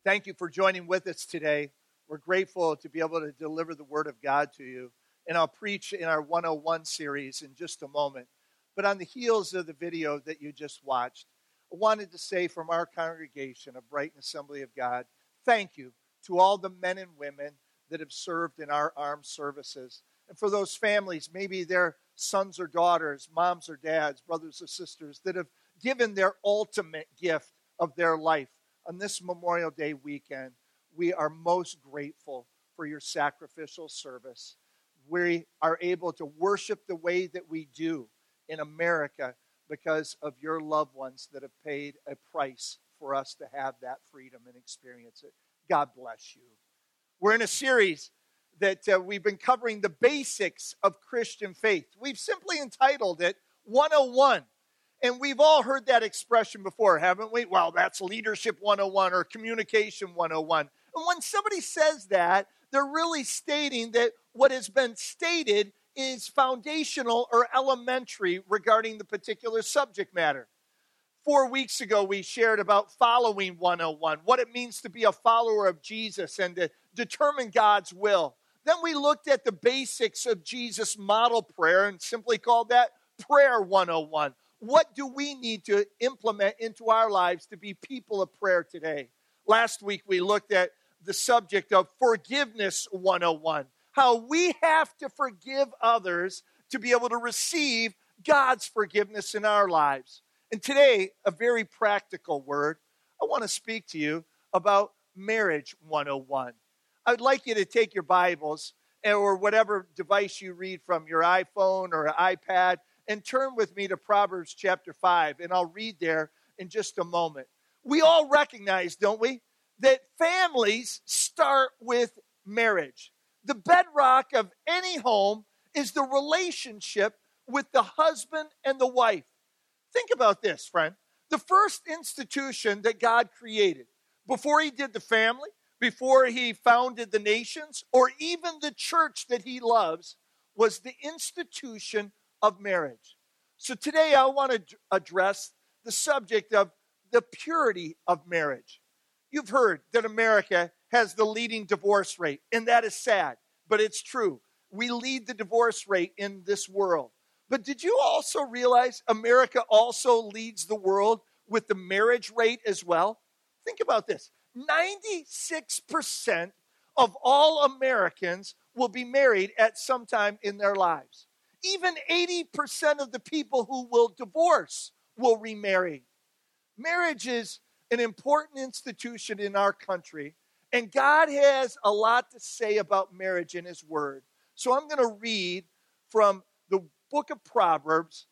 Thank you for joining with us today. We're grateful to be able to deliver the Word of God to you. And I'll preach in our 101 series in just a moment. But on the heels of the video that you just watched, I wanted to say from our congregation of Brighton Assembly of God, thank you to all the men and women that have served in our armed services. And for those families, maybe their sons or daughters, moms or dads, brothers or sisters, that have given their ultimate gift of their life on this Memorial Day weekend. We are most grateful for your sacrificial service. We are able to worship the way that we do in America because of your loved ones that have paid a price for us to have that freedom and experience it. God bless you. We're in a series that we've been covering the basics of Christian faith. We've simply entitled it 101. And we've all heard that expression before, haven't we? Well, that's Leadership 101 or Communication 101. And when somebody says that, they're really stating that what has been stated is foundational or elementary regarding the particular subject matter. 4 weeks ago, we shared about following 101, what it means to be a follower of Jesus and to determine God's will. Then we looked at the basics of Jesus' model prayer and simply called that Prayer 101. What do we need to implement into our lives to be people of prayer today? Last week, we looked at the subject of Forgiveness 101, how we have to forgive others to be able to receive God's forgiveness in our lives. And today, a very practical word, I want to speak to you about Marriage 101. I'd like you to take your Bibles or whatever device you read from, your iPhone or iPad, and turn with me to Proverbs chapter 5, and I'll read there in just a moment. We all recognize, don't we, that families start with marriage. The bedrock of any home is the relationship with the husband and the wife. Think about this, friend. The first institution that God created, before he did the family, before he founded the nations, or even the church that he loves, was the institution of marriage. So today I want to address the subject of the purity of marriage. You've heard that America has the leading divorce rate, and that is sad, but it's true. We lead the divorce rate in this world. But did you also realize America also leads the world with the marriage rate as well? Think about this. 96% of all Americans will be married at some time in their lives. Even 80% of the people who will divorce will remarry. Marriage is an important institution in our country, and God has a lot to say about marriage in his word. So I'm going to read from the book of Proverbs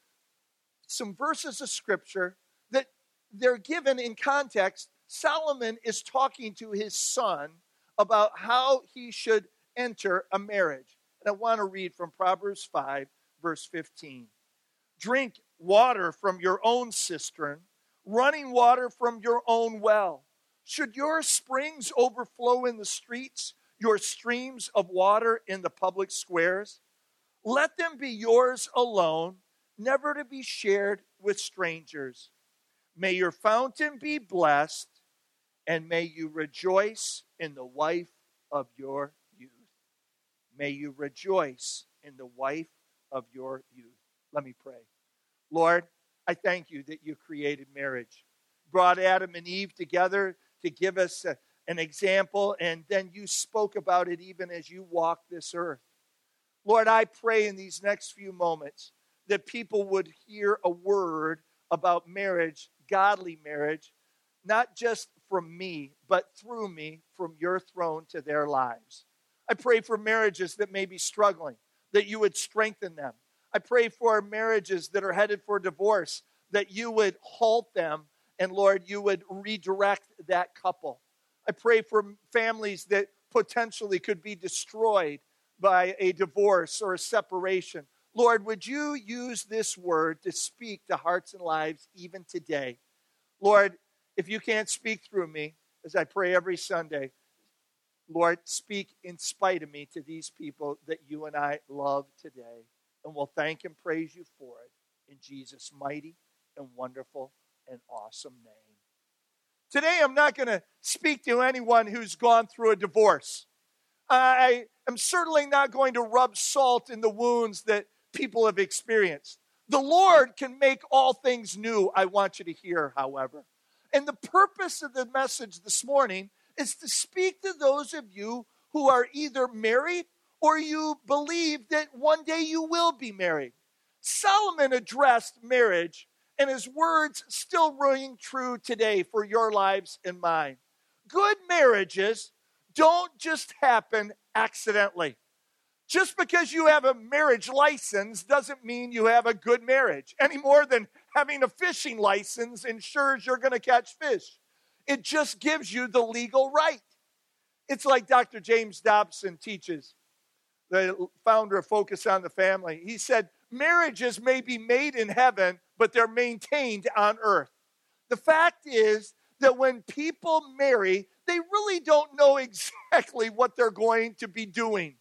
some verses of scripture that they're given in context. Solomon is talking to his son about how he should enter a marriage. And I want to read from Proverbs 5, verse 15. Drink water from your own cistern, running water from your own well. Should your springs overflow in the streets, your streams of water in the public squares? Let them be yours alone, never to be shared with strangers. May your fountain be blessed, and may you rejoice in the wife of your youth. May you rejoice in the wife of your youth. Let me pray. Lord, I thank you that you created marriage, brought Adam and Eve together to give us an example, and then you spoke about it even as you walked this earth. Lord, I pray in these next few moments that people would hear a word about marriage, godly marriage, not just from me, but through me, from your throne to their lives. I pray for marriages that may be struggling, that you would strengthen them. I pray for marriages that are headed for divorce, that you would halt them, and Lord, you would redirect that couple. I pray for families that potentially could be destroyed by a divorce or a separation. Lord, would you use this word to speak to hearts and lives even today? Lord, if you can't speak through me, as I pray every Sunday, Lord, speak in spite of me to these people that you and I love today. And we'll thank and praise you for it in Jesus' mighty and wonderful and awesome name. Today, I'm not going to speak to anyone who's gone through a divorce. I am certainly not going to rub salt in the wounds that people have experienced. The Lord can make all things new, I want you to hear, however. And the purpose of the message this morning is to speak to those of you who are either married or you believe that one day you will be married. Solomon addressed marriage, and his words still ring true today for your lives and mine. Good marriages don't just happen accidentally. Just because you have a marriage license doesn't mean you have a good marriage, any more than having a fishing license ensures you're going to catch fish. It just gives you the legal right. It's like Dr. James Dobson teaches, the founder of Focus on the Family. He said, marriages may be made in heaven, but they're maintained on earth. The fact is that when people marry, they really don't know exactly what they're going to be doing.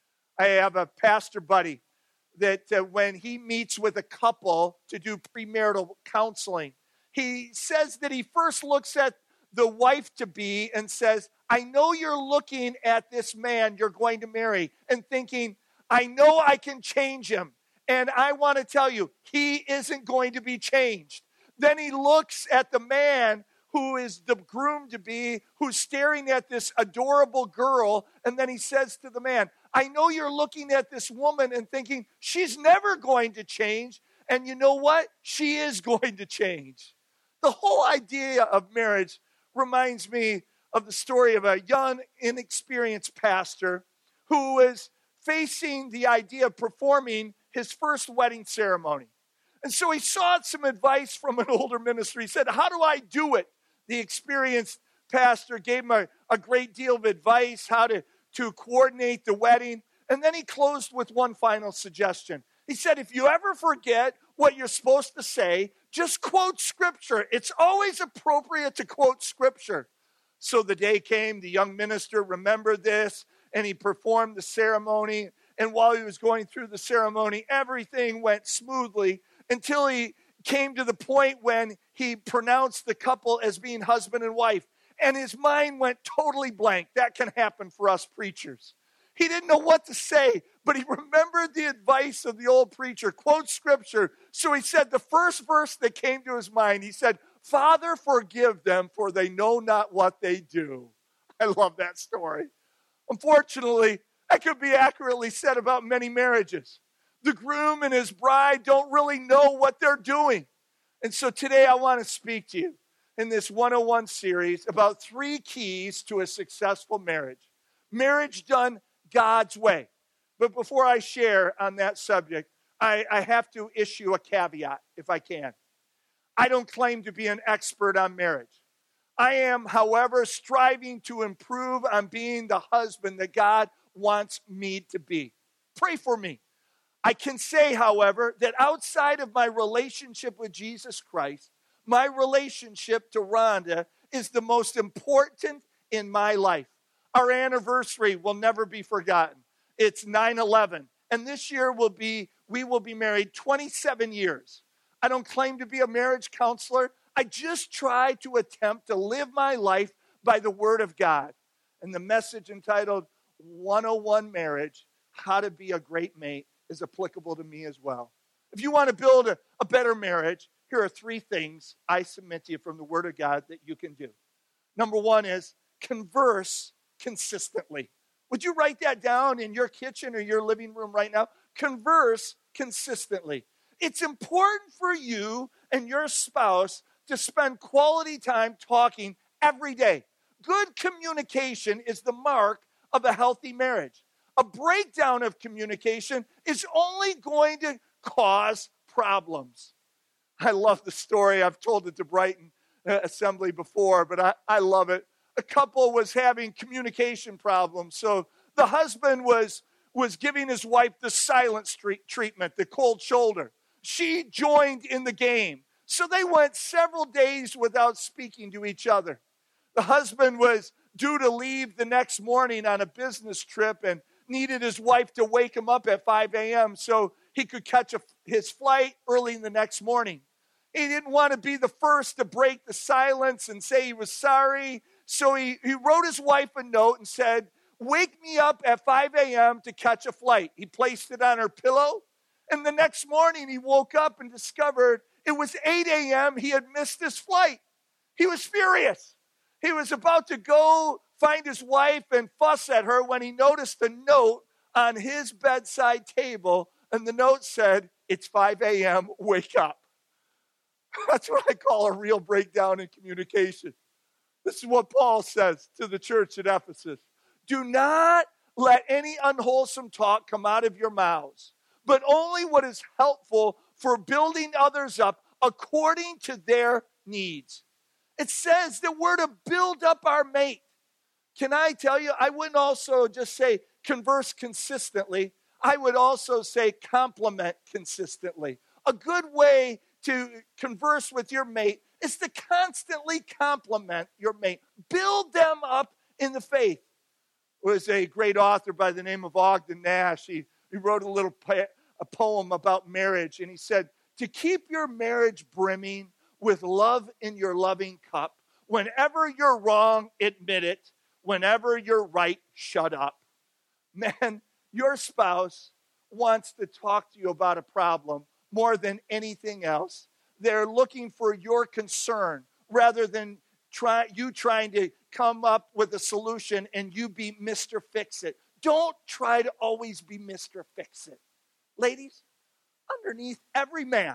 I have a pastor buddy that when he meets with a couple to do premarital counseling, he says that he first looks at the wife-to-be and says, I know you're looking at this man you're going to marry and thinking, I know I can change him. And I want to tell you, he isn't going to be changed. Then he looks at the man who is the groom-to-be, who's staring at this adorable girl, and then he says to the man, I know you're looking at this woman and thinking, she's never going to change, and you know what? She is going to change. The whole idea of marriage reminds me of the story of a young, inexperienced pastor who was facing the idea of performing his first wedding ceremony. And so he sought some advice from an older minister. He said, how do I do it? The experienced pastor gave him a great deal of advice, how to coordinate the wedding. And then he closed with one final suggestion. He said, if you ever forget what you're supposed to say, just quote Scripture. It's always appropriate to quote Scripture. So the day came, the young minister remembered this, and he performed the ceremony. And while he was going through the ceremony, everything went smoothly until he came to the point when he pronounced the couple as being husband and wife. And his mind went totally blank. That can happen for us preachers. He didn't know what to say, but he remembered the advice of the old preacher, quote Scripture. So he said the first verse that came to his mind, he said, Father, forgive them, for they know not what they do. I love that story. Unfortunately, that could be accurately said about many marriages. The groom and his bride don't really know what they're doing. And so today I want to speak to you in this 101 series about 3 keys to a successful marriage. Marriage done God's way. But before I share on that subject, I have to issue a caveat, if I can. I don't claim to be an expert on marriage. I am, however, striving to improve on being the husband that God wants me to be. Pray for me. I can say, however, that outside of my relationship with Jesus Christ, my relationship to Rhonda is the most important in my life. Our anniversary will never be forgotten. It's 9/11, and this year we will be married 27 years. I don't claim to be a marriage counselor. I just try to attempt to live my life by the Word of God. And the message entitled 101 Marriage, How to Be a Great Mate, is applicable to me as well. If you want to build a better marriage, here are 3 things I submit to you from the Word of God that you can do. Number 1 is converse consistently. Would you write that down in your kitchen or your living room right now? Converse consistently. It's important for you and your spouse to spend quality time talking every day. Good communication is the mark of a healthy marriage. A breakdown of communication is only going to cause problems. I love the story. I've told it to Brighton Assembly before, but I love it. A couple was having communication problems. So the husband was giving his wife the silent treatment, the cold shoulder. She joined in the game. So they went several days without speaking to each other. The husband was due to leave the next morning on a business trip and needed his wife to wake him up at 5 a.m. so he could catch his flight early in the next morning. He didn't want to be the first to break the silence and say he was sorry. So he wrote his wife a note and said, wake me up at 5 a.m. to catch a flight. He placed it on her pillow. And the next morning he woke up and discovered it was 8 a.m. He had missed his flight. He was furious. He was about to go find his wife and fuss at her when he noticed a note on his bedside table. And the note said, it's 5 a.m., wake up. That's what I call a real breakdown in communication. This is what Paul says to the church at Ephesus. Do not let any unwholesome talk come out of your mouths, but only what is helpful for building others up according to their needs. It says that we're to build up our mate. Can I tell you, I wouldn't also just say converse consistently. I would also say compliment consistently. A good way to converse with your mate is to constantly compliment your mate. Build them up in the faith. There was a great author by the name of Ogden Nash. He wrote a poem about marriage, and he said, to keep your marriage brimming with love in your loving cup, whenever you're wrong, admit it. Whenever you're right, shut up. Man, your spouse wants to talk to you about a problem more than anything else. They're looking for your concern rather than you trying to come up with a solution and you be Mr. Fix-It. Don't try to always be Mr. Fix-It. Ladies, underneath every man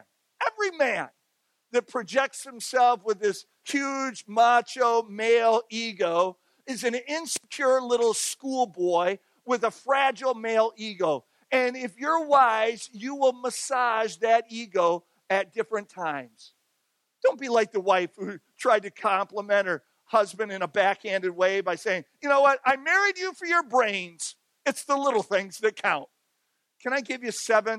that projects himself with this huge macho male ego is an insecure little schoolboy with a fragile male ego. And if you're wise, you will massage that ego at different times. Don't be like the wife who tried to compliment her husband in a backhanded way by saying, you know what, I married you for your brains. It's the little things that count. Can I give you 7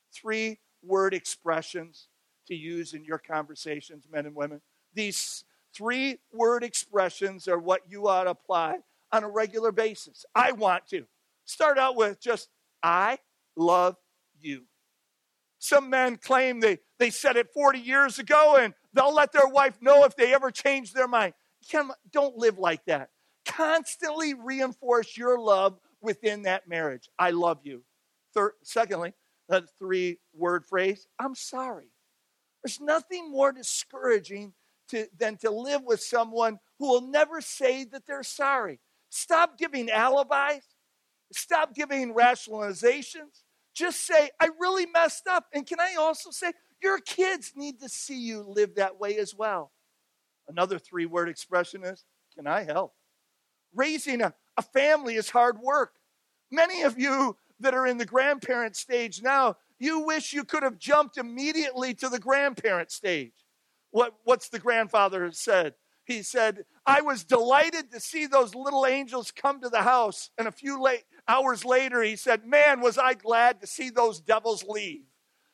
3-word expressions to use in your conversations, men and women? These 3-word expressions are what you ought to apply on a regular basis. I want to. Start out with just, I love you. Some men claim they said it 40 years ago and they'll let their wife know if they ever change their mind. Don't live like that. Constantly reinforce your love within that marriage. I love you. Secondly, that 3-word phrase, I'm sorry. There's nothing more discouraging than to live with someone who will never say that they're sorry. Stop giving alibis. Stop giving rationalizations. Just say, I really messed up. And can I also say, your kids need to see you live that way as well. Another 3-word expression is, can I help? Raising a family is hard work. Many of you that are in the grandparent stage now, you wish you could have jumped immediately to the grandparent stage. What's the grandfather said? He said, I was delighted to see those little angels come to the house. And a few hours later, he said, man, was I glad to see those devils leave.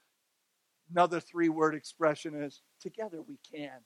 Another 3-word expression is, together we can.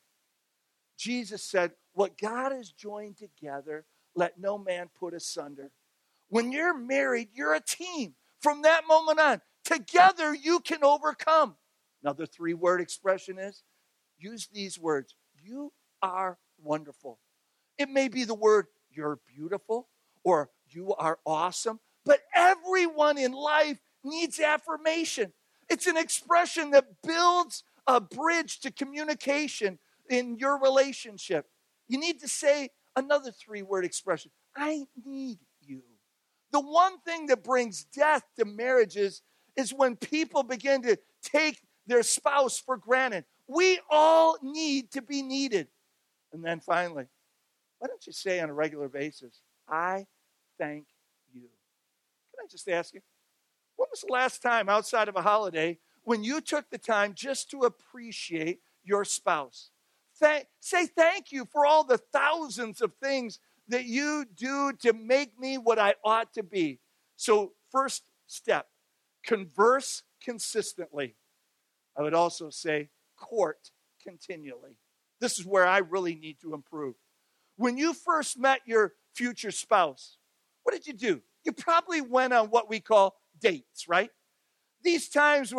Jesus said, what God has joined together, let no man put asunder. When you're married, you're a team. From that moment on, together you can overcome. Another 3-word expression is, use these words, you are wonderful. It may be the word, you're beautiful, or you are awesome, but everyone in life needs affirmation. It's an expression that builds a bridge to communication in your relationship. You need to say another 3-word expression, I need you. The one thing that brings death to marriages is when people begin to take their spouse for granted. We all need to be needed. And then finally, why don't you say on a regular basis, I thank you. Can I just ask you, when was the last time outside of a holiday when you took the time just to appreciate your spouse? Say thank you for all the thousands of things that you do to make me what I ought to be. So first step, converse consistently. I would also say court continually. This is where I really need to improve. When you first met your future spouse, what did you do? You probably went on what we call dates, right? These times were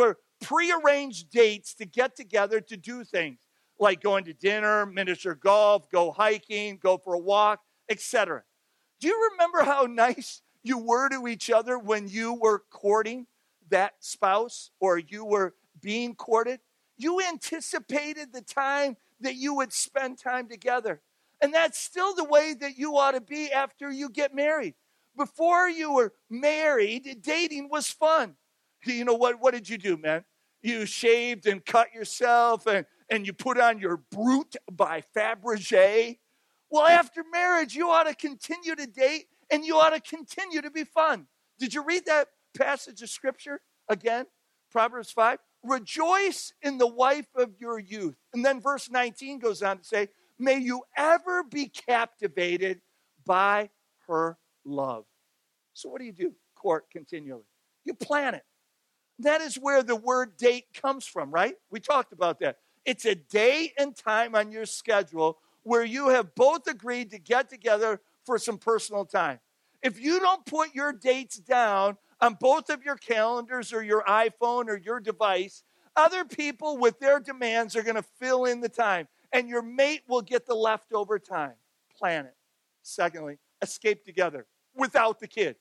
prearranged dates to get together to do things like going to dinner, miniature golf, go hiking, go for a walk, etc. Do you remember how nice you were to each other when you were courting that spouse or you were being courted? You anticipated the time that you would spend time together. And that's still the way that you ought to be after you get married. Before you were married, dating was fun. You know what? What did you do, man? You shaved and cut yourself and you put on your Brut by Fabergé. Well, after marriage, you ought to continue to date and you ought to continue to be fun. Did you read that passage of Scripture again? Proverbs 5. Rejoice in the wife of your youth. And then verse 19 goes on to say, may you ever be captivated by her love. So what do? Court continually. You plan it. That is where the word date comes from, right? We talked about that. It's a day and time on your schedule where you have both agreed to get together for some personal time. If you don't put your dates down on both of your calendars or your iPhone or your device, other people with their demands are going to fill in the time, and your mate will get the leftover time. Plan it. Secondly, escape together without the kids.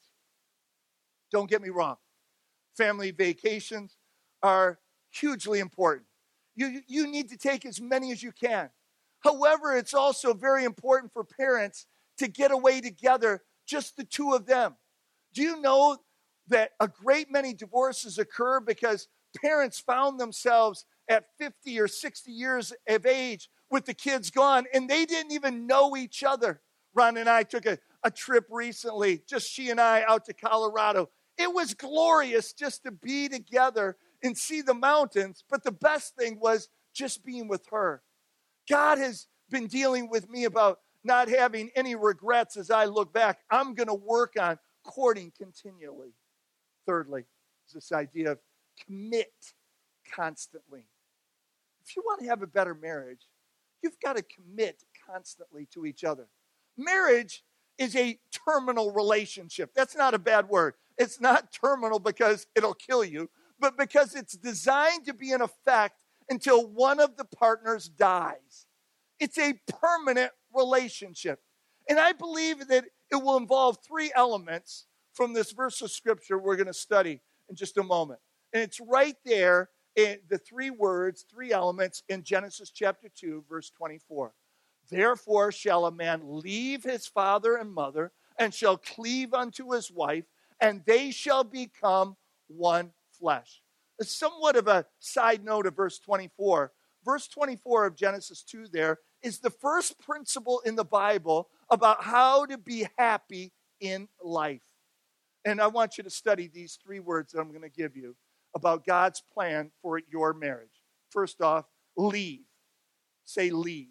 Don't get me wrong. Family vacations are hugely important. You need to take as many as you can. However, it's also very important for parents to get away together, just the two of them. Do you know that a great many divorces occur because parents found themselves at 50 or 60 years of age with the kids gone, and they didn't even know each other? Ron and I took a trip recently, just she and I, out to Colorado. It was glorious just to be together and see the mountains, but the best thing was just being with her. God has been dealing with me about not having any regrets as I look back. I'm going to work on courting continually. Thirdly, is this idea of commit constantly. If you want to have a better marriage, you've got to commit constantly to each other. Marriage is a terminal relationship. That's not a bad word. It's not terminal because it'll kill you, but because it's designed to be in effect until one of the partners dies. It's a permanent relationship. And I believe that it will involve three elements from this verse of Scripture we're going to study in just a moment. And it's right there in the three words, three elements in Genesis chapter 2, verse 24. Therefore shall a man leave his father and mother and shall cleave unto his wife, and they shall become one flesh. It's somewhat of a side note of verse 24. Verse 24 of Genesis 2 there is the first principle in the Bible about how to be happy in life. And I want you to study these three words that I'm going to give you about God's plan for your marriage. First off, leave. Say leave.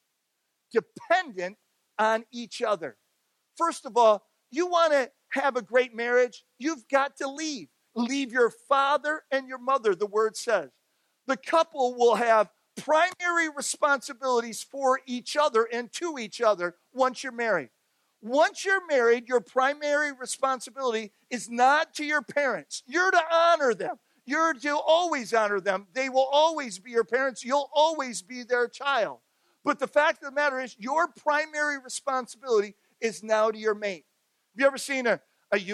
Dependent on each other. First of all, you want to have a great marriage, you've got to leave. Leave your father and your mother, the word says. The couple will have primary responsibilities for each other and to each other once you're married. Once you're married, your primary responsibility is not to your parents. You're to honor them. You're to always honor them. They will always be your parents. You'll always be their child. But the fact of the matter is, your primary responsibility is now to your mate. Have you ever seen a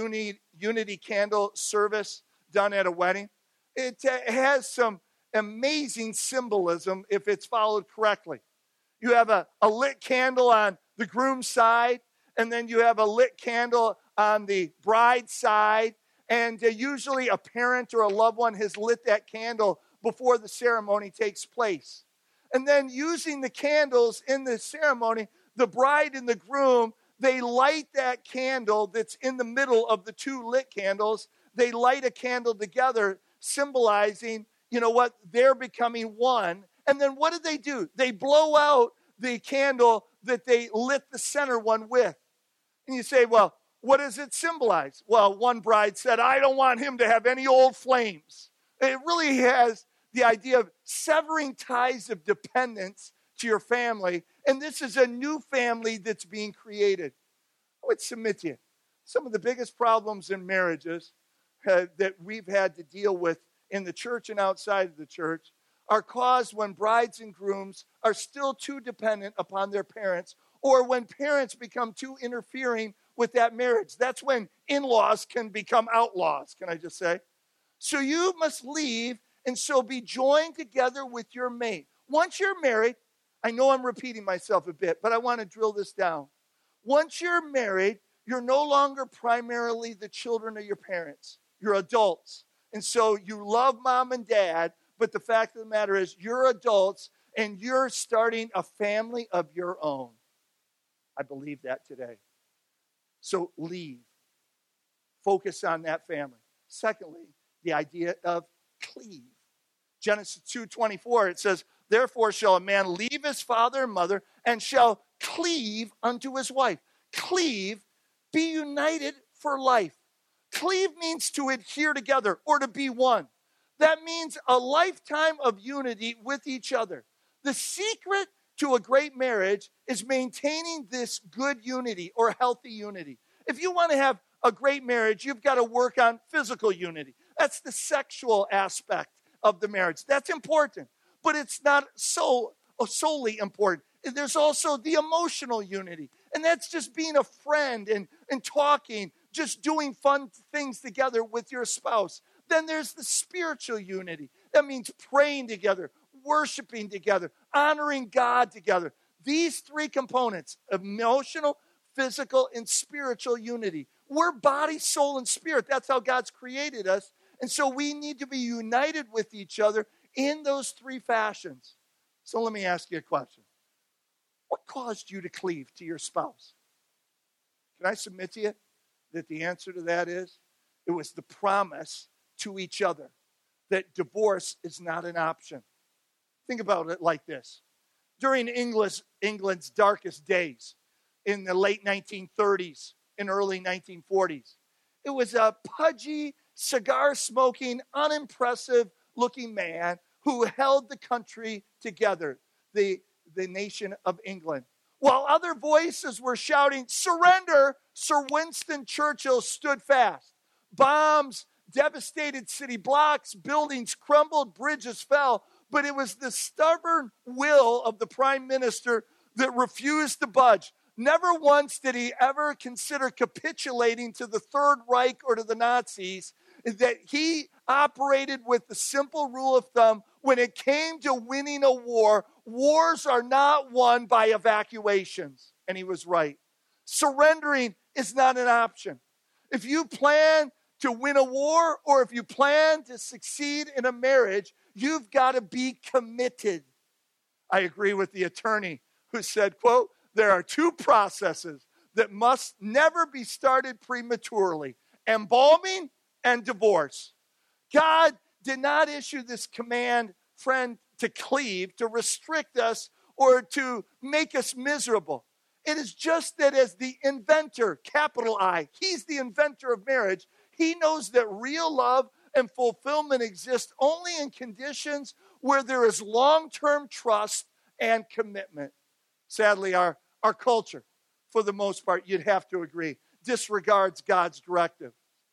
unity candle service done at a wedding? It has some amazing symbolism if it's followed correctly. You have a lit candle on the groom's side, and then you have a lit candle on the bride's side, and usually a parent or a loved one has lit that candle before the ceremony takes place. And then using the candles in the ceremony, the bride and the groom, they light that candle that's in the middle of the two lit candles. They light a candle together, symbolizing, you know what, they're becoming one. And then what do? They blow out the candle that they lit the center one with. And you say, well, what does it symbolize? Well, one bride said, I don't want him to have any old flames. It really has the idea of severing ties of dependence to your family. And this is a new family that's being created. I would submit to you, some of the biggest problems in marriages that we've had to deal with in the church and outside of the church are caused when brides and grooms are still too dependent upon their parents, or when parents become too interfering with that marriage. That's when in-laws can become outlaws, can I just say? So you must leave and so be joined together with your mate. Once you're married, I know I'm repeating myself a bit, but I want to drill this down. Once you're married, you're no longer primarily the children of your parents. You're adults. And so you love mom and dad, but the fact of the matter is you're adults and you're starting a family of your own. I believe that today. So leave. Focus on that family. Secondly, the idea of cleave. Genesis 2:24, it says, therefore shall a man leave his father and mother and shall cleave unto his wife. Cleave, be united for life. Cleave means to adhere together or to be one. That means a lifetime of unity with each other. The secret to a great marriage is maintaining this good unity or healthy unity. If you want to have a great marriage, you've got to work on physical unity. That's the sexual aspect of the marriage. That's important, but it's not solely important. There's also the emotional unity, and that's just being a friend and talking, just doing fun things together with your spouse. Then there's the spiritual unity. That means praying together, worshiping together, honoring God together. These three components, emotional, physical, and spiritual unity. We're body, soul, and spirit. That's how God's created us. And so we need to be united with each other in those three fashions. So let me ask you a question. What caused you to cleave to your spouse? Can I submit to you that the answer to that is it was the promise to each other that divorce is not an option. Think about it like this. During England's darkest days in the late 1930s and early 1940s, it was a pudgy, cigar-smoking, unimpressive-looking man who held the country together, the nation of England. While other voices were shouting, surrender, Sir Winston Churchill stood fast. Bombs devastated city blocks, buildings crumbled, bridges fell, but it was the stubborn will of the prime minister that refused to budge. Never once did he ever consider capitulating to the Third Reich or to the Nazis, that he operated with the simple rule of thumb: when it came to winning a war, wars are not won by evacuations. And he was right. Surrendering is not an option. If you plan to win a war, or if you plan to succeed in a marriage, you've got to be committed. I agree with the attorney who said, quote, there are two processes that must never be started prematurely: embalming and divorce. God did not issue this command, friend, to cleave, to restrict us, or to make us miserable. It is just that as the inventor, capital I, he's the inventor of marriage, he knows that real love and fulfillment exist only in conditions where there is long-term trust and commitment. Sadly, our culture, for the most part, you'd have to agree, disregards God's directive.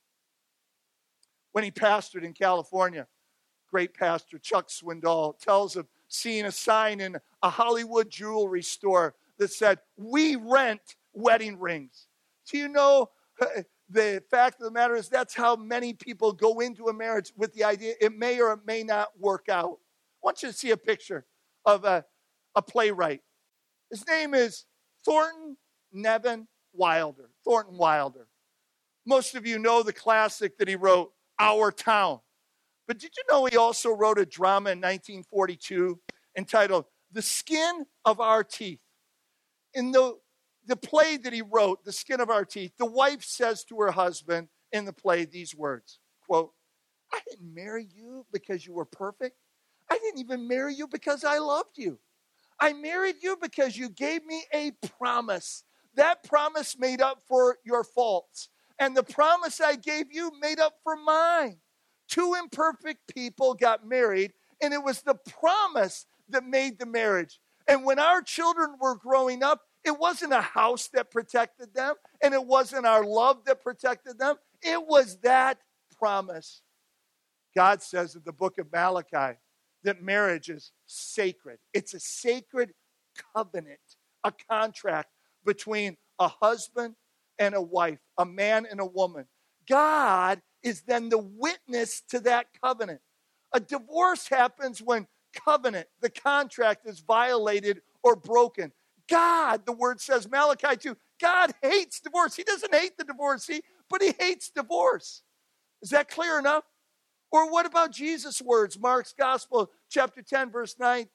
When he pastored in California, great pastor Chuck Swindoll tells of seeing a sign in a Hollywood jewelry store that said, we rent wedding rings. Do you know, the fact of the matter is that's how many people go into a marriage with the idea it may or it may not work out. I want you to see a picture of a playwright. His name is Thornton Nevin Wilder. Thornton Wilder. Most of you know the classic that he wrote, Our Town. But did you know he also wrote a drama in 1942 entitled The Skin of Our Teeth? In the play that he wrote, The Skin of Our Teeth, the wife says to her husband in the play these words, quote, I didn't marry you because you were perfect. I didn't even marry you because I loved you. I married you because you gave me a promise. That promise made up for your faults. And the promise I gave you made up for mine. Two imperfect people got married, and it was the promise that made the marriage. And when our children were growing up, it wasn't a house that protected them, and it wasn't our love that protected them. It was that promise. God says in the book of Malachi that marriage is sacred. It's a sacred covenant, a contract between a husband and a wife, a man and a woman. God is then the witness to that covenant. A divorce happens when covenant, the contract, is violated or broken. God, the word says, Malachi 2, God hates divorce. He doesn't hate the divorcee, but he hates divorce. Is that clear enough? Or what about Jesus' words? Mark's Gospel, chapter 10, verse 9.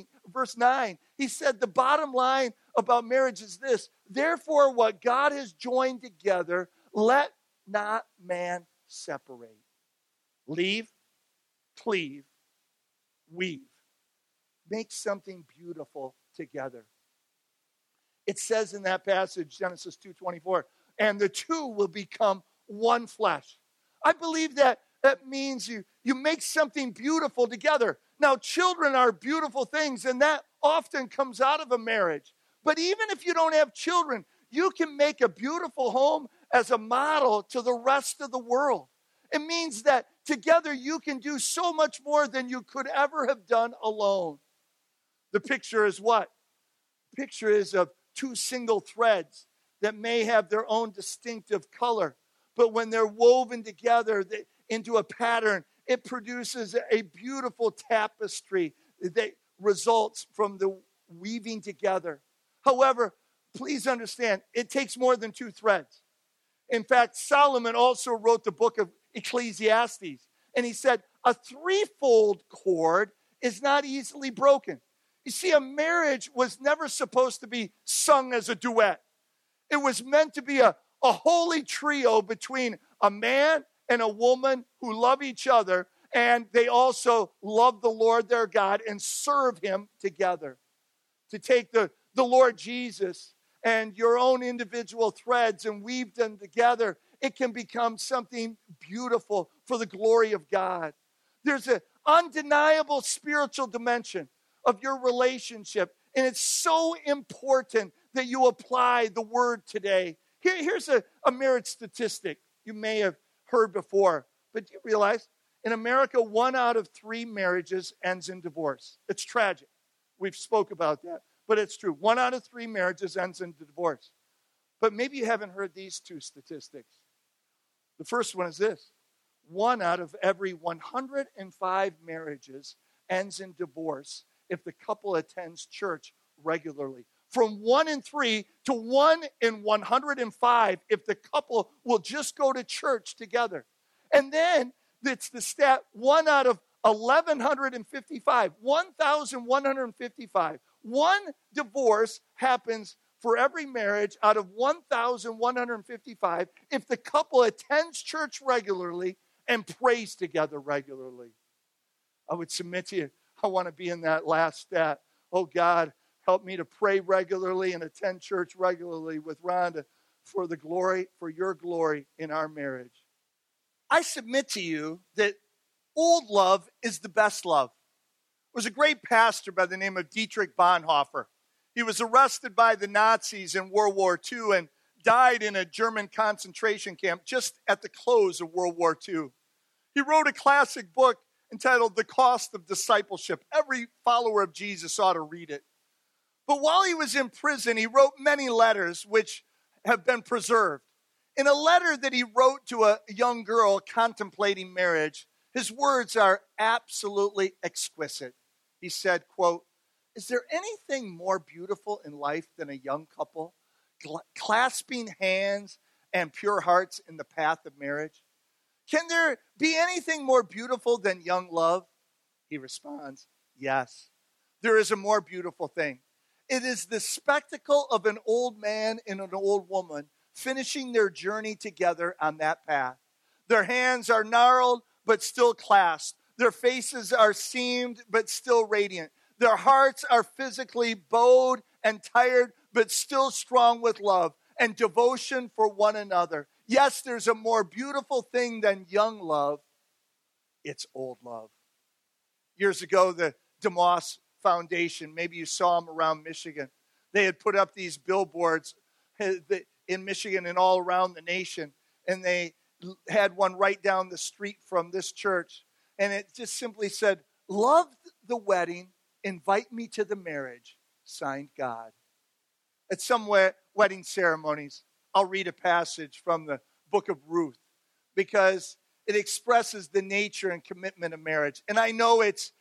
He said the bottom line about marriage is this: therefore, what God has joined together, let not man separate. Leave, cleave, weave. Make something beautiful together. It says in that passage, Genesis 2:24, and the two will become one flesh. I believe that means you make something beautiful together. Now, children are beautiful things, and that often comes out of a marriage. But even if you don't have children, you can make a beautiful home as a model to the rest of the world. It means that together you can do so much more than you could ever have done alone. The picture is what? The picture is of two single threads that may have their own distinctive color, but when they're woven together into a pattern, it produces a beautiful tapestry that results from the weaving together. However, please understand, it takes more than two threads. In fact, Solomon also wrote the book of Ecclesiastes, and he said, a threefold cord is not easily broken. You see, a marriage was never supposed to be sung as a duet. It was meant to be a holy trio between a man and a woman who love each other, and they also love the Lord their God and serve him together. To take the Lord Jesus and your own individual threads and weave them together, it can become something beautiful for the glory of God. There's an undeniable spiritual dimension of your relationship, and it's so important that you apply the word today. Here's a marriage statistic you may have heard before, but do you realize in America, 1 out of 3 marriages ends in divorce? It's tragic. We've spoke about that, but it's true. 1 out of 3 marriages ends in divorce. But maybe you haven't heard these two statistics. The first one is this: 1 out of every 105 marriages ends in divorce if the couple attends church regularly. From 1 in 3 to 1 in 105 if the couple will just go to church together. And then it's the stat: 1 out of 1,155. One divorce happens for every marriage out of 1,155 if the couple attends church regularly and prays together regularly. I would submit to you, I want to be in that last stat. Oh God, help me to pray regularly and attend church regularly with Rhonda for your glory in our marriage. I submit to you that old love is the best love. There was a great pastor by the name of Dietrich Bonhoeffer. He was arrested by the Nazis in World War II and died in a German concentration camp just at the close of World War II. He wrote a classic book entitled The Cost of Discipleship. Every follower of Jesus ought to read it. But while he was in prison, he wrote many letters which have been preserved. In a letter that he wrote to a young girl contemplating marriage, his words are absolutely exquisite. He said, quote, "Is there anything more beautiful in life than a young couple clasping hands and pure hearts in the path of marriage? Can there be anything more beautiful than young love?" He responds, "Yes, there is a more beautiful thing. It is the spectacle of an old man and an old woman finishing their journey together on that path. Their hands are gnarled, but still clasped. Their faces are seamed, but still radiant. Their hearts are physically bowed and tired, but still strong with love and devotion for one another. Yes, there's a more beautiful thing than young love. It's old love." Years ago, the DeMoss Foundation, maybe you saw them around Michigan. They had put up these billboards in Michigan and all around the nation, and they had one right down the street from this church. And it just simply said, love the wedding, invite me to the marriage, signed God. At some wedding ceremonies, I'll read a passage from the book of Ruth because it expresses the nature and commitment of marriage. And I know it's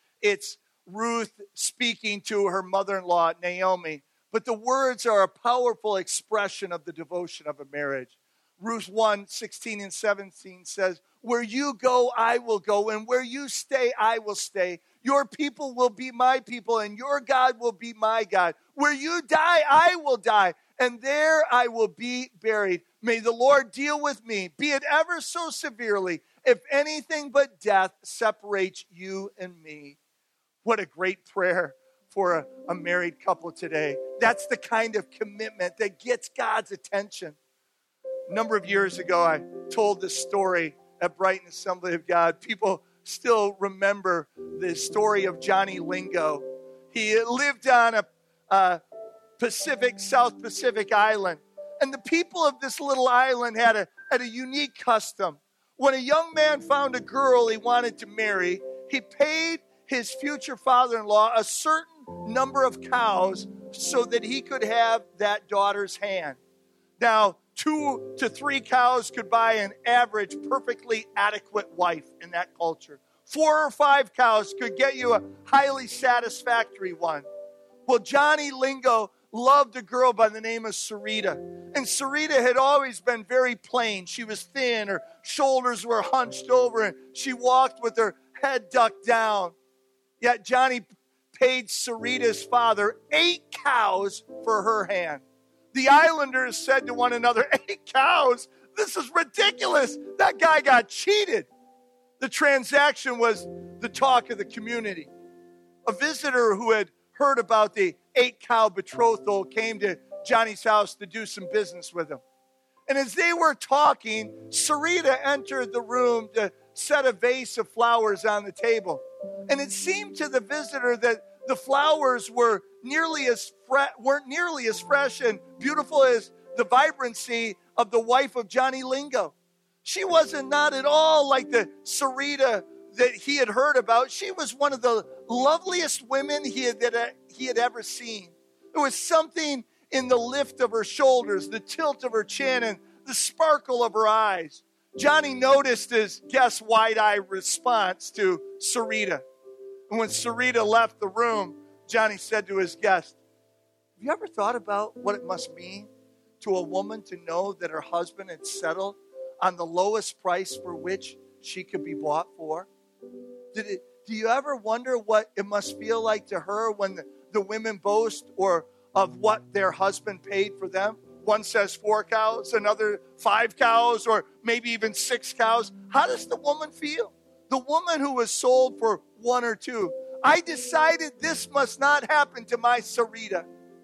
Ruth speaking to her mother-in-law, Naomi, but the words are a powerful expression of the devotion of a marriage. Ruth 1:16 and 17 says, where you go, I will go, and where you stay, I will stay. Your people will be my people, and your God will be my God. Where you die, I will die, and there I will be buried. May the Lord deal with me, be it ever so severely, if anything but death separates you and me. What a great prayer for a married couple today. That's the kind of commitment that gets God's attention. A number of years ago, I told this story at Brighton Assembly of God. People still remember the story of Johnny Lingo. He lived on a South Pacific island. And the people of this little island had a unique custom. When a young man found a girl he wanted to marry, he paid his future father-in-law a certain number of cows so that he could have that daughter's hand. Now, 2 to 3 cows could buy an average, perfectly adequate wife in that culture. 4 or 5 cows could get you a highly satisfactory one. Well, Johnny Lingo loved a girl by the name of Sarita. And Sarita had always been very plain. She was thin, her shoulders were hunched over, and she walked with her head ducked down. Yet Johnny paid Sarita's father 8 cows for her hand. The islanders said to one another, 8 cows? This is ridiculous. That guy got cheated. The transaction was the talk of the community. A visitor who had heard about the 8-cow betrothal came to Johnny's house to do some business with him. And as they were talking, Sarita entered the room to set a vase of flowers on the table. And it seemed to the visitor that the flowers weren't nearly as fresh and beautiful as the vibrancy of the wife of Johnny Lingo. She wasn't not at all like the Sarita that he had heard about. She was one of the loveliest women he had ever seen. There was something in the lift of her shoulders, the tilt of her chin, and the sparkle of her eyes. Johnny noticed his guest's wide-eyed response to Sarita. And when Sarita left the room, Johnny said to his guest, have you ever thought about what it must mean to a woman to know that her husband had settled on the lowest price for which she could be bought for? Do you ever wonder what it must feel like to her when the women boast of what their husband paid for them? One says 4 cows, another 5 cows, or maybe even 6 cows. How does the woman feel? The woman who was sold for 1 or 2. I decided this must not happen to my Sarita.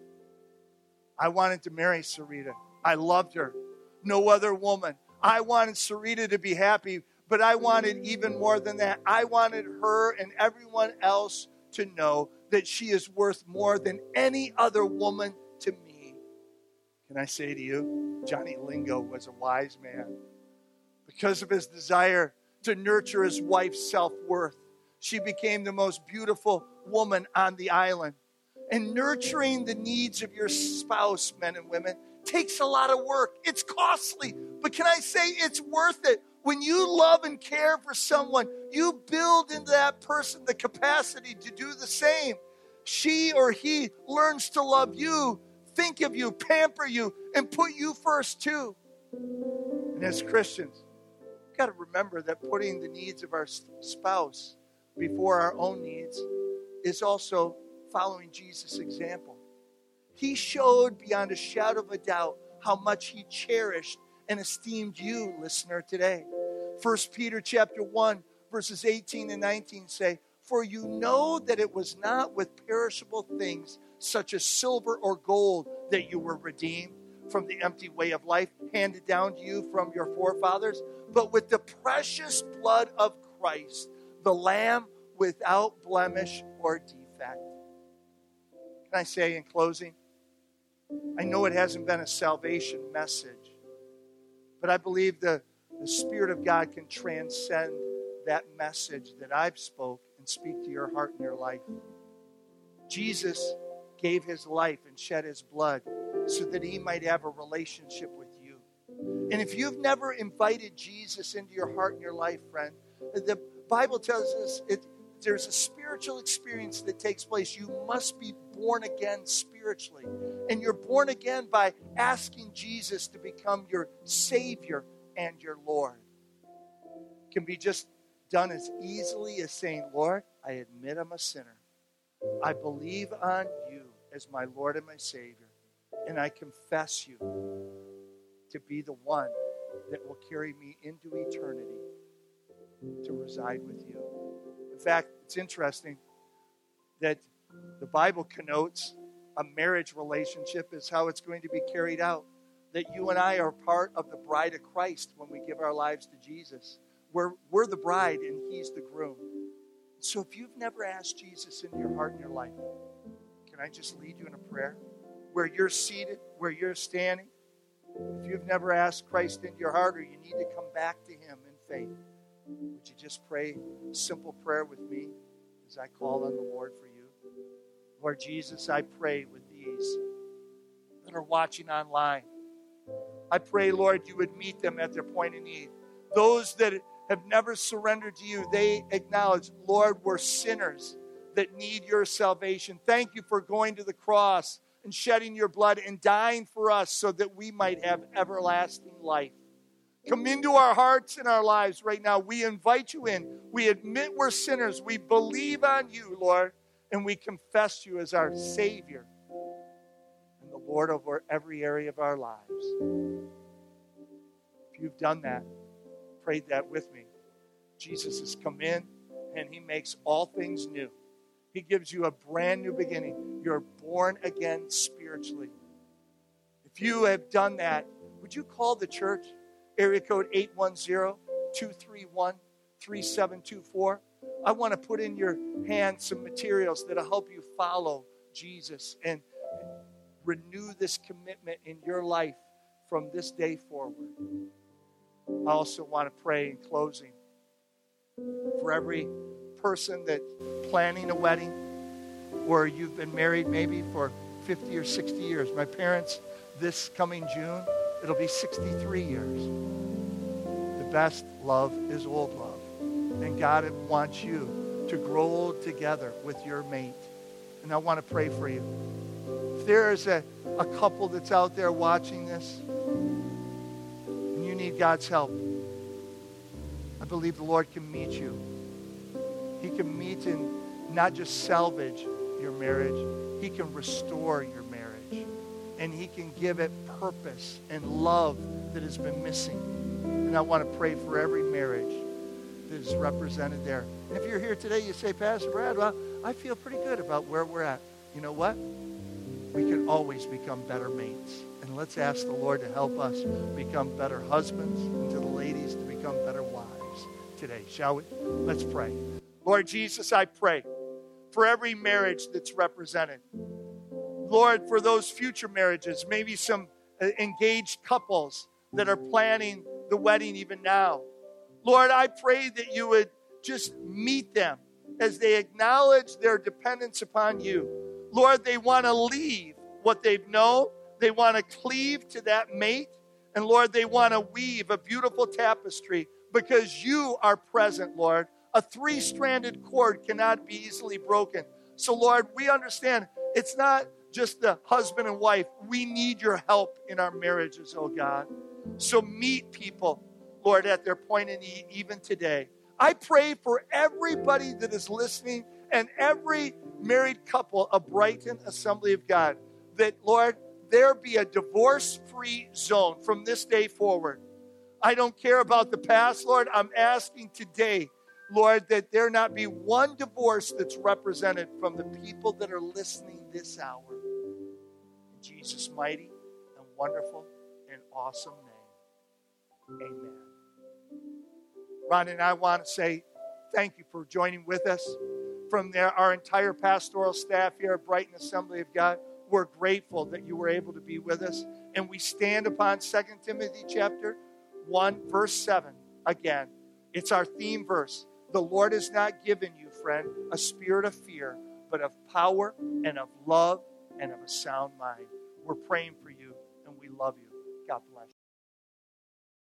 I wanted to marry Sarita. I loved her. No other woman. I wanted Sarita to be happy, but I wanted even more than that. I wanted her and everyone else to know that she is worth more than any other woman to me. Can I say to you, Johnny Lingo was a wise man. Because of his desire to nurture his wife's self-worth, she became the most beautiful woman on the island. And nurturing the needs of your spouse, men and women, takes a lot of work. It's costly, but can I say it's worth it? When you love and care for someone, you build into that person the capacity to do the same. She or he learns to love you, think of you, pamper you, and put you first too. And as Christians, we've got to remember that putting the needs of our spouse before our own needs is also following Jesus' example. He showed beyond a shadow of a doubt how much he cherished and esteemed you, listener, today. 1 Peter chapter 1, verses 18 and 19 say, for you know that it was not with perishable things such as silver or gold that you were redeemed from the empty way of life handed down to you from your forefathers, but with the precious blood of Christ, the Lamb without blemish or defect. Can I say in closing, I know it hasn't been a salvation message, but I believe the Spirit of God can transcend that message that I've spoke and speak to your heart and your life. Jesus gave his life and shed his blood so that he might have a relationship with you. And if you've never invited Jesus into your heart and your life, friend, the Bible tells us there's a spiritual experience that takes place. You must be born again spiritually. And you're born again by asking Jesus to become your Savior and your Lord. It can be just done as easily as saying, Lord, I admit I'm a sinner. I believe on you as my Lord and my Savior. And I confess you to be the one that will carry me into eternity to reside with you. In fact, it's interesting that the Bible connotes a marriage relationship is how it's going to be carried out. That you and I are part of the bride of Christ when we give our lives to Jesus. We're the bride and he's the groom. So if you've never asked Jesus into your heart and your life, can I just lead you in a prayer? Where you're seated, where you're standing, if you've never asked Christ into your heart or you need to come back to him in faith, would you just pray a simple prayer with me as I call on the Lord for you? Lord Jesus, I pray with these that are watching online. I pray, Lord, you would meet them at their point of need. Those that have never surrendered to you, they acknowledge, Lord, we're sinners that need your salvation. Thank you for going to the cross and shedding your blood and dying for us so that we might have everlasting life. Come into our hearts and our lives right now. We invite you in. We admit we're sinners. We believe on you, Lord, and we confess you as our Savior and the Lord over every area of our lives. If you've done that, prayed that with me, Jesus has come in and he makes all things new. He gives you a brand new beginning. You're born again spiritually. If you have done that, would you call the church? Area code 810-231-3724. I want to put in your hand some materials that will help you follow Jesus and renew this commitment in your life from this day forward. I also want to pray in closing for every person that's planning a wedding, or you've been married maybe for 50 or 60 years. My parents, this coming June, it'll be 63 years. The best love is old love. And God wants you to grow old together with your mate. And I want to pray for you. If there is a couple that's out there watching this, and you need God's help, I believe the Lord can meet you. He can meet and not just salvage your marriage, he can restore your marriage. And he can give it purpose and love that has been missing. And I want to pray for every marriage that is represented there. And if you're here today, you say, Pastor Brad, well, I feel pretty good about where we're at. You know what? We can always become better mates. And let's ask the Lord to help us become better husbands and to the ladies to become better wives today, shall we? Let's pray. Lord Jesus, I pray for every marriage that's represented. Lord, for those future marriages, maybe some engaged couples that are planning the wedding even now. Lord, I pray that you would just meet them as they acknowledge their dependence upon you. Lord, they want to leave what they've known. They want to cleave to that mate. And Lord, they want to weave a beautiful tapestry because you are present, Lord. A three-stranded cord cannot be easily broken. So, Lord, we understand it's not just the husband and wife. We need your help in our marriages, oh God. So meet people, Lord, at their point of need even today. I pray for everybody that is listening and every married couple of Brighton Assembly of God that, Lord, there be a divorce-free zone from this day forward. I don't care about the past, Lord. I'm asking today, Lord, that there not be one divorce that's represented from the people that are listening this hour. In Jesus' mighty and wonderful and awesome name, amen. Ron and I want to say thank you for joining with us. From there, our entire pastoral staff here at Brighton Assembly of God, we're grateful that you were able to be with us. And we stand upon 2 Timothy chapter 1, verse 7. Again, it's our theme verse. The Lord has not given you, friend, a spirit of fear, but of power and of love and of a sound mind. We're praying for you, and we love you. God bless you.